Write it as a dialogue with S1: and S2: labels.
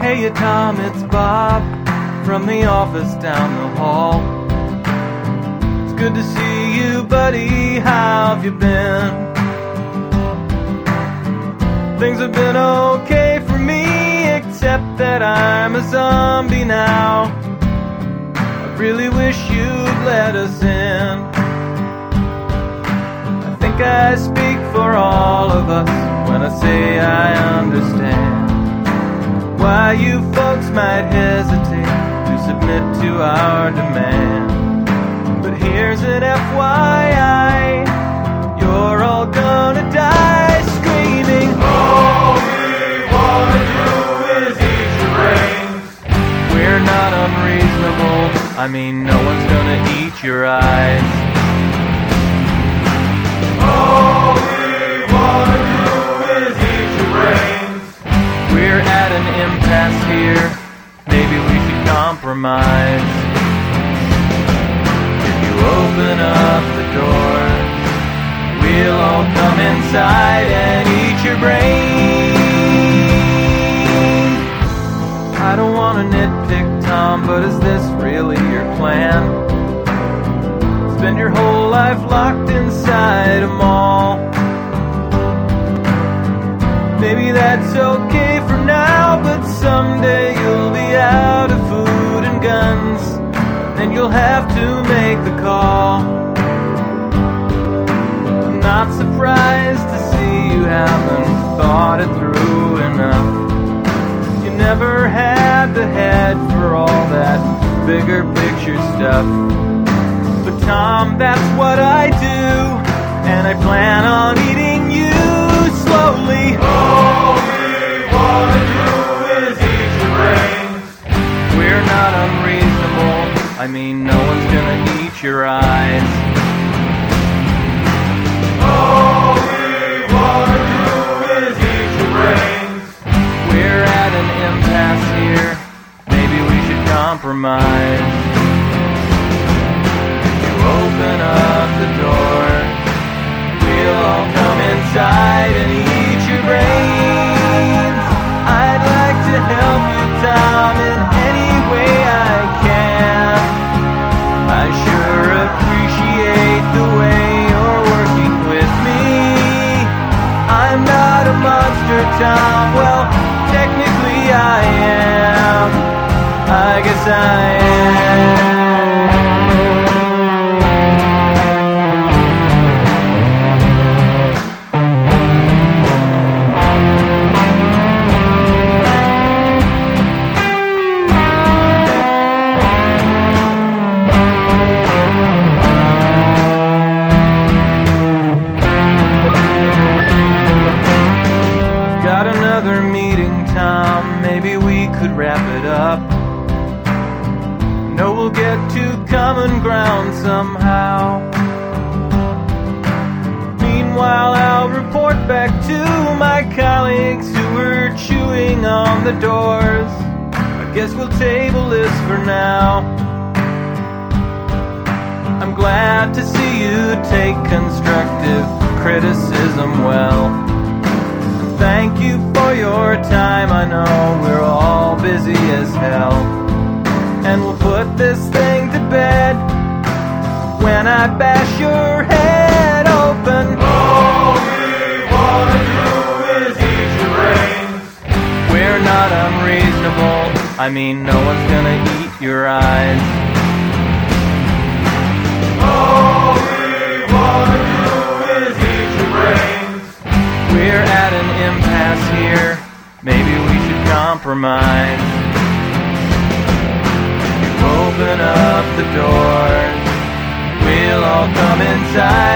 S1: Hey Tom, it's Bob from the office down the hall. It's good to see you, buddy. How have you been? Things have been okay for me, except that I'm a zombie now. I really wish you'd let us in. I think I speak for all of us when I say I understand why you folks might hesitate to submit to our demand. But here's an FYI, you're all gonna die screaming, all we wanna do is eat your brains. We're not unreasonable, I mean no one's gonna eat your eyes. All we wanna do is eat your brains. We're at an impasse here, maybe we should compromise. If you open up the doors, we'll all come inside and eat your brains. I don't want to nitpick, Tom, but is this really your plan? Spend your whole life locked inside a mall. Maybe that's okay for now, but someday you'll be out of food and guns, and you'll have to make the call. I'm not surprised to see you haven't thought it through enough. You never had the head for all that bigger picture stuff. But Tom, that's what I do, and I plan on eating you slowly. All we wanna do is eat your brains. We're not unreasonable, I mean no one's gonna eat your eyes. All we wanna do is eat your brains. We're at an impasse here, maybe we should compromise. If you open up the door, we'll all come inside and eat your brains. I'd like to help you, Tom, in any way I can. I sure appreciate the way you're working with me. I'm not a monster, Tom, well, technically I am. I guess I am. Wrap it up. No, we'll get to common ground somehow. Meanwhile, I'll report back to my colleagues who were chewing on the doors. I guess we'll table this for now. I'm glad to see you take constructive criticism well. Thank you for your time, I know we're all busy as hell. And we'll put this thing to bed when I bash your head open. All we wanna do is eat your brains. We're not unreasonable, I mean no one's gonna eat your eyes. All we wanna do is eat your brains. We're at an impasse here, maybe we should compromise. If you open up the doors, we'll all come inside